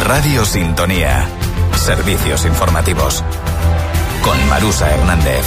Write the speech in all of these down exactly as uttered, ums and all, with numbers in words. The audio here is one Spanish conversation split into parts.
Radio Sintonía. Servicios informativos. Con Marusa Hernández.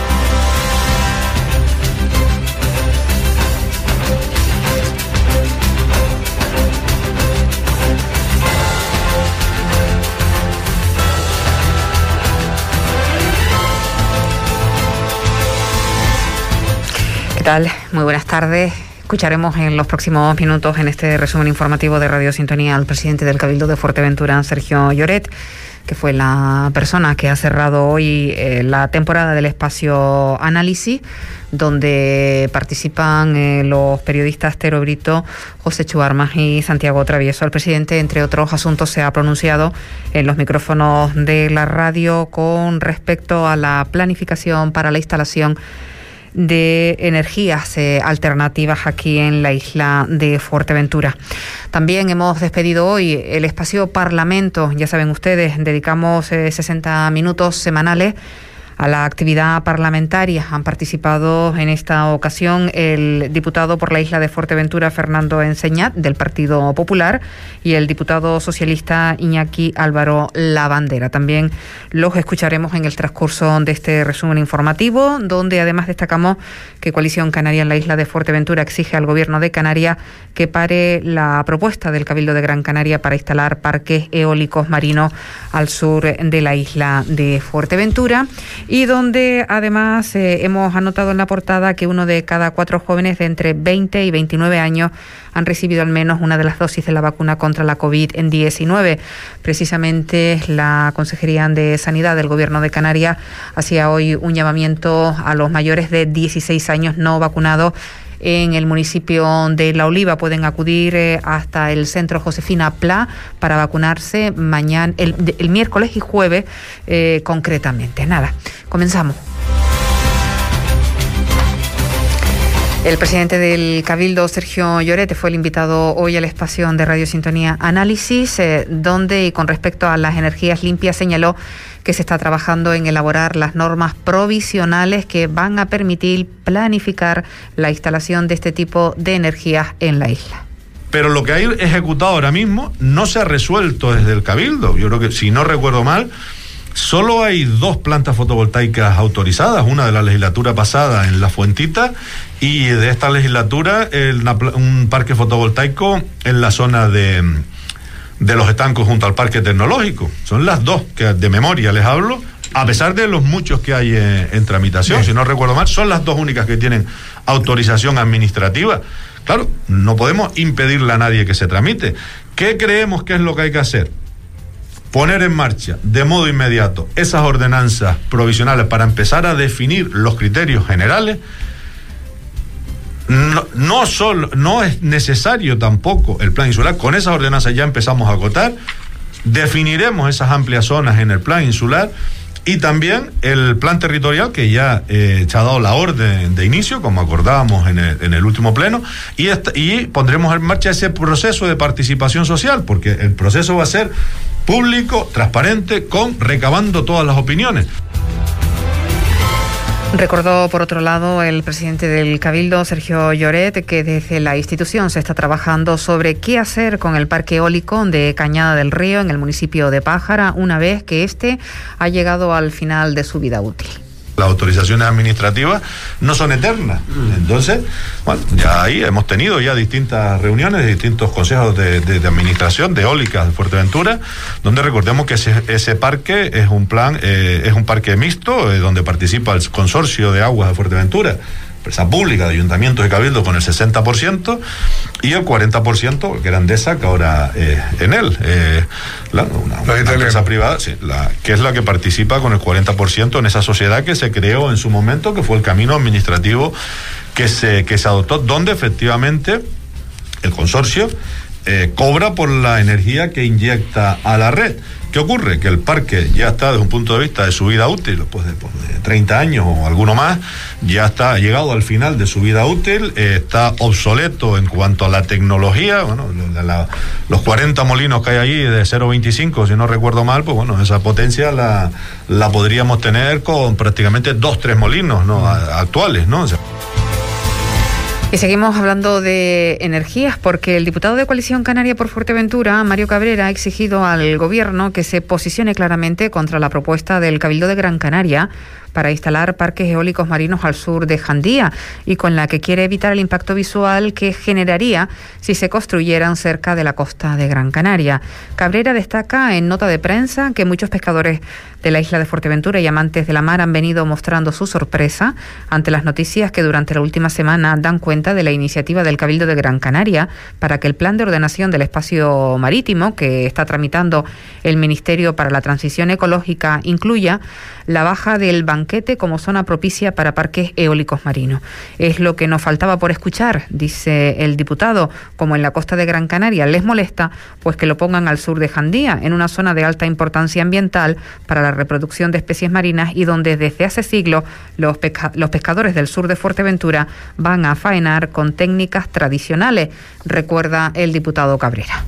¿Qué tal? Muy buenas tardes. Escucharemos en los próximos minutos en este resumen informativo de Radio Sintonía al presidente del Cabildo de Fuerteventura, Sergio Lloret, que fue la persona que ha cerrado hoy eh, la temporada del espacio Análisis, donde participan eh, los periodistas Tero Brito, José Chuarmas y Santiago Travieso. El presidente, entre otros asuntos, se ha pronunciado en los micrófonos de la radio con respecto a la planificación para la instalación de energías eh, alternativas aquí en la isla de Fuerteventura. También hemos despedido hoy el espacio Parlamento. Ya saben ustedes, dedicamos eh, sesenta minutos semanales a la actividad parlamentaria. Han participado en esta ocasión el diputado por la isla de Fuerteventura, Fernando Enseñat, del Partido Popular, y el diputado socialista Iñaki Álvaro Lavandera. También los escucharemos en el transcurso de este resumen informativo, donde además destacamos que Coalición Canaria en la isla de Fuerteventura exige al Gobierno de Canarias que pare la propuesta del Cabildo de Gran Canaria para instalar parques eólicos marinos al sur de la isla de Fuerteventura. Y donde además eh, hemos anotado en la portada que uno de cada cuatro jóvenes de entre veinte y veintinueve años han recibido al menos una de las dosis de la vacuna contra la covid diecinueve. Precisamente la Consejería de Sanidad del Gobierno de Canarias hacía hoy un llamamiento a los mayores de dieciséis años no vacunados en el municipio de La Oliva. Pueden acudir eh, hasta el centro Josefina Pla para vacunarse mañana, el, el miércoles y jueves eh, concretamente. Nada, comenzamos. El presidente del Cabildo, Sergio Lloret, fue el invitado hoy al espacio de Radio Sintonía Análisis, eh, donde, y con respecto a las energías limpias, señaló que se está trabajando en elaborar las normas provisionales que van a permitir planificar la instalación de este tipo de energías en la isla. Pero lo que hay ejecutado ahora mismo no se ha resuelto desde el Cabildo. Yo creo que, si no recuerdo mal, solo hay dos plantas fotovoltaicas autorizadas, una de la legislatura pasada en La Fuentita y de esta legislatura el, un parque fotovoltaico en la zona de, de los estancos junto al parque tecnológico. Son las dos que de memoria les hablo, a pesar de los muchos que hay en, en tramitación. Bien. Si no recuerdo mal, son las dos únicas que tienen autorización administrativa. Claro, no podemos impedirle a nadie que se tramite. ¿Qué creemos que es lo que hay que hacer? Poner en marcha de modo inmediato esas ordenanzas provisionales para empezar a definir los criterios generales. No, no, solo, no es necesario tampoco el plan insular. Con esas ordenanzas ya empezamos a acotar. Definiremos esas amplias zonas en el plan insular y también el plan territorial, que ya eh, se ha dado la orden de inicio, como acordábamos en el, en el último pleno, y, esta, y pondremos en marcha ese proceso de participación social, porque el proceso va a ser público, transparente, con recabando todas las opiniones. Recordó, por otro lado, el presidente del Cabildo, Sergio Lloret, que desde la institución se está trabajando sobre qué hacer con el parque eólico de Cañada del Río en el municipio de Pájara, una vez que este ha llegado al final de su vida útil. Las autorizaciones administrativas no son eternas. Entonces, bueno, ya ahí hemos tenido ya distintas reuniones de distintos consejos de, de, de administración de eólicas de Fuerteventura, donde recordemos que ese, ese parque es un plan, eh, es un parque mixto, eh, donde participa el Consorcio de Aguas de Fuerteventura, empresa pública de ayuntamientos y cabildo, con el sesenta por ciento, y el cuarenta por ciento que era Endesa, que ahora eh, en él eh, la, una, una empresa privada, sí, la, que es la que participa con el cuarenta por ciento en esa sociedad que se creó en su momento, que fue el camino administrativo que se, que se adoptó, donde efectivamente el consorcio eh, cobra por la energía que inyecta a la red. ¿Qué ocurre? Que el parque ya está, desde un punto de vista de su vida útil, pues de, pues de treinta años o alguno más, ya está llegado al final de su vida útil, eh, está obsoleto en cuanto a la tecnología. Bueno, la, la, los cuarenta molinos que hay allí de cero coma veinticinco, si no recuerdo mal, pues bueno, esa potencia la, la podríamos tener con prácticamente dos, tres molinos, ¿no? A, actuales, ¿no? O sea, Y seguimos hablando de energías porque el diputado de Coalición Canaria por Fuerteventura, Mario Cabrera, ha exigido al Gobierno que se posicione claramente contra la propuesta del Cabildo de Gran Canaria para instalar parques eólicos marinos al sur de Jandía y con la que quiere evitar el impacto visual que generaría si se construyeran cerca de la costa de Gran Canaria. Cabrera destaca en nota de prensa que muchos pescadores de la isla de Fuerteventura y amantes de la mar han venido mostrando su sorpresa ante las noticias que durante la última semana dan cuenta de la iniciativa del Cabildo de Gran Canaria para que el plan de ordenación del espacio marítimo que está tramitando el Ministerio para la Transición Ecológica incluya la baja del banquete como zona propicia para parques eólicos marinos. Es lo que nos faltaba por escuchar, dice el diputado. Como en la costa de Gran Canaria les molesta, pues que lo pongan al sur de Jandía, en una zona de alta importancia ambiental para la reproducción de especies marinas y donde desde hace siglos los, pesca- los pescadores del sur de Fuerteventura van a faenar con técnicas tradicionales, recuerda el diputado Cabrera.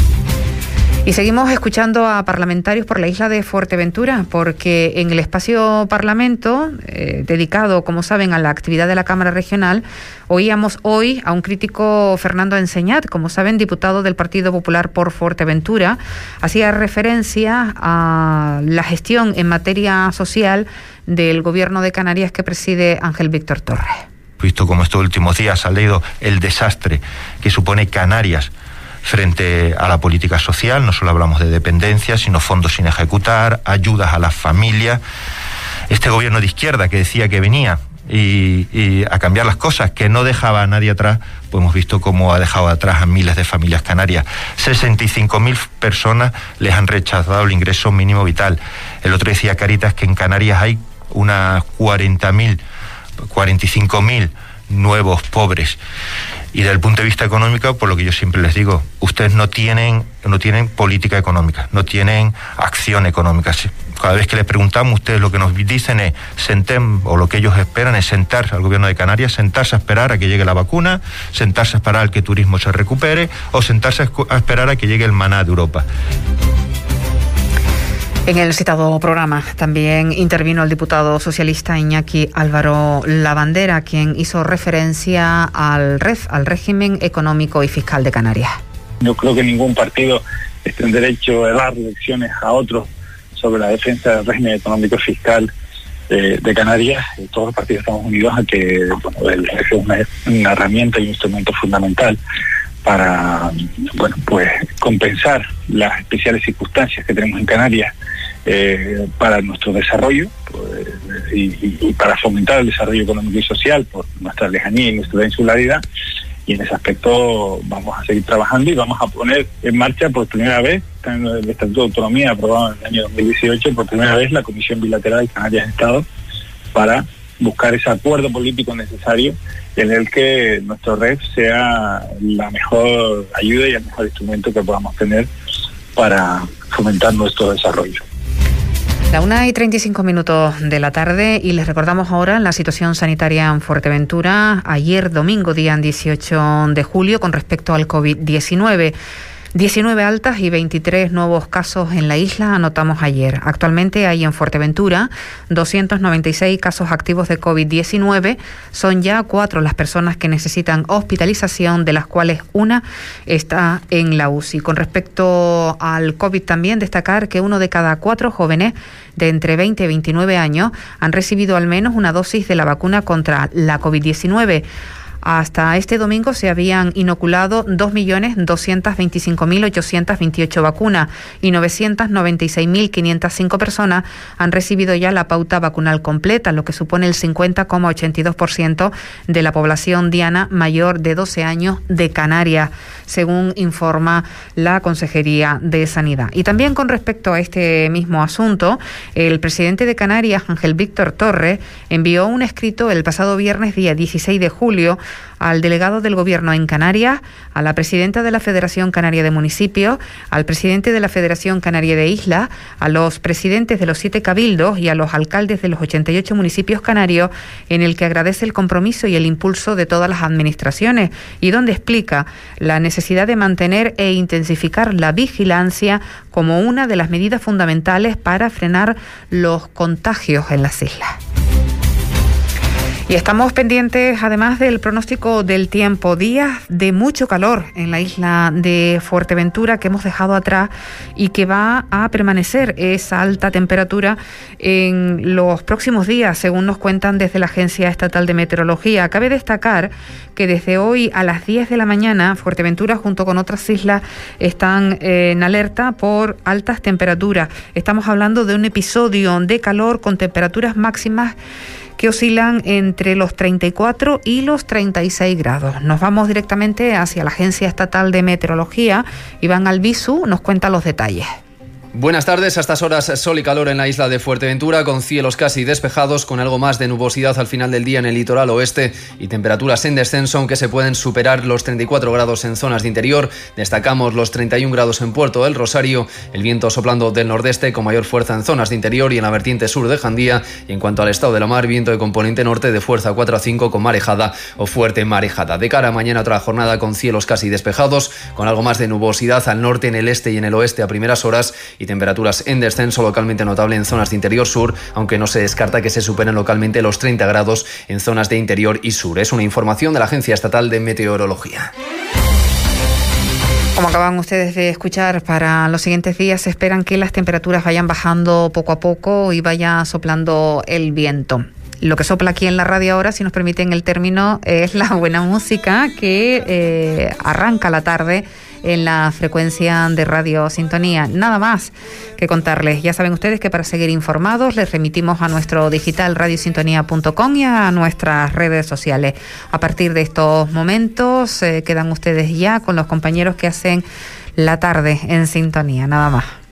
Y seguimos escuchando a parlamentarios por la isla de Fuerteventura, porque en el espacio Parlamento, eh, dedicado, como saben, a la actividad de la Cámara Regional, oíamos hoy a un crítico, Fernando Enseñat, como saben, diputado del Partido Popular por Fuerteventura, hacía referencia a la gestión en materia social del Gobierno de Canarias que preside Ángel Víctor Torres. Visto como estos últimos días ha leído el desastre que supone Canarias frente a la política social. No solo hablamos de dependencia, sino fondos sin ejecutar, ayudas a las familias. Este gobierno de izquierda que decía que venía y, y a cambiar las cosas, que no dejaba a nadie atrás, pues hemos visto cómo ha dejado atrás a miles de familias canarias. sesenta y cinco mil personas les han rechazado el ingreso mínimo vital. El otro decía Caritas que en Canarias hay unas cuarenta mil, cuarenta y cinco mil nuevos pobres. Y desde el punto de vista económico, por lo que yo siempre les digo, ustedes no tienen, no tienen política económica, no tienen acción económica. Cada vez que les preguntamos, ustedes lo que nos dicen es, senten, o lo que ellos esperan es sentarse al gobierno de Canarias, sentarse a esperar a que llegue la vacuna, sentarse a esperar a que el turismo se recupere, o sentarse a esperar a que llegue el maná de Europa. En el citado programa también intervino el diputado socialista Iñaki Álvaro Lavandera, quien hizo referencia al R E F, al régimen económico y fiscal de Canarias. Yo creo que ningún partido está en derecho a dar lecciones a otros sobre la defensa del régimen económico y fiscal de, de Canarias. Todos los partidos estamos unidos a que bueno, el R E F es una, una herramienta y un instrumento fundamental para bueno pues compensar las especiales circunstancias que tenemos en Canarias eh, para nuestro desarrollo pues, y, y, y para fomentar el desarrollo económico y social por nuestra lejanía y nuestra insularidad, y en ese aspecto vamos a seguir trabajando y vamos a poner en marcha por primera vez, en el Estatuto de Autonomía aprobado en el año dos mil dieciocho, por primera vez la Comisión Bilateral Canarias-Estado para buscar ese acuerdo político necesario en el que nuestro R E F sea la mejor ayuda y el mejor instrumento que podamos tener para fomentar nuestro desarrollo. La una y treinta y cinco minutos de la tarde y les recordamos ahora la situación sanitaria en Fuerteventura ayer domingo, día dieciocho de julio, con respecto al COVID diecinueve. diecinueve altas y veintitrés nuevos casos en la isla anotamos ayer. Actualmente hay en Fuerteventura doscientos noventa y seis casos activos de COVID diecinueve. Son ya cuatro las personas que necesitan hospitalización, de las cuales una está en la U C I. Con respecto al COVID también destacar que uno de cada cuatro jóvenes de entre veinte y veintinueve años han recibido al menos una dosis de la vacuna contra la COVID diecinueve. Hasta este domingo se habían inoculado dos millones doscientos veinticinco mil ochocientos veintiocho vacunas y novecientos noventa y seis mil quinientas cinco personas han recibido ya la pauta vacunal completa, lo que supone el cincuenta coma ochenta y dos por ciento de la población diana mayor de doce años de Canarias, según informa la Consejería de Sanidad. Y también con respecto a este mismo asunto, el presidente de Canarias, Ángel Víctor Torres, envió un escrito el pasado viernes, día dieciséis de julio, al delegado del Gobierno en Canarias, a la presidenta de la Federación Canaria de Municipios, al presidente de la Federación Canaria de Islas, a los presidentes de los siete cabildos y a los alcaldes de los ochenta y ocho municipios canarios, en el que agradece el compromiso y el impulso de todas las administraciones y donde explica la necesidad de mantener e intensificar la vigilancia como una de las medidas fundamentales para frenar los contagios en las islas. Y estamos pendientes además del pronóstico del tiempo, días de mucho calor en la isla de Fuerteventura que hemos dejado atrás y que va a permanecer esa alta temperatura en los próximos días, según nos cuentan desde la Agencia Estatal de Meteorología. Cabe destacar que desde hoy a las diez de la mañana Fuerteventura junto con otras islas están eh, en alerta por altas temperaturas. Estamos hablando de un episodio de calor con temperaturas máximas que oscilan entre los treinta y cuatro y los treinta y seis grados. Nos vamos directamente hacia la Agencia Estatal de Meteorología. Iván Albizu nos cuenta los detalles. Buenas tardes. A estas horas sol y calor en la isla de Fuerteventura, con cielos casi despejados, con algo más de nubosidad al final del día en el litoral oeste y temperaturas en descenso, aunque se pueden superar los treinta y cuatro grados en zonas de interior. Destacamos los treinta y un grados en Puerto del Rosario, el viento soplando del nordeste con mayor fuerza en zonas de interior y en la vertiente sur de Jandía. Y en cuanto al estado de la mar, viento de componente norte de fuerza cuatro a cinco con marejada o fuerte marejada. De cara a mañana, otra jornada con cielos casi despejados, con algo más de nubosidad al norte, en el este y en el oeste a primeras horas, y temperaturas en descenso localmente notable en zonas de interior sur, aunque no se descarta que se superen localmente los treinta grados en zonas de interior y sur. Es una información de la Agencia Estatal de Meteorología. Como acaban ustedes de escuchar, para los siguientes días se esperan que las temperaturas vayan bajando poco a poco y vaya soplando el viento. Lo que sopla aquí en la radio ahora, si nos permiten el término, es la buena música que eh, arranca la tarde en la frecuencia de Radio Sintonía. Nada más que contarles. Ya saben ustedes que para seguir informados les remitimos a nuestro digital radio sintonía punto com y a nuestras redes sociales. A partir de estos momentos eh, quedan ustedes ya con los compañeros que hacen la tarde en Sintonía. Nada más.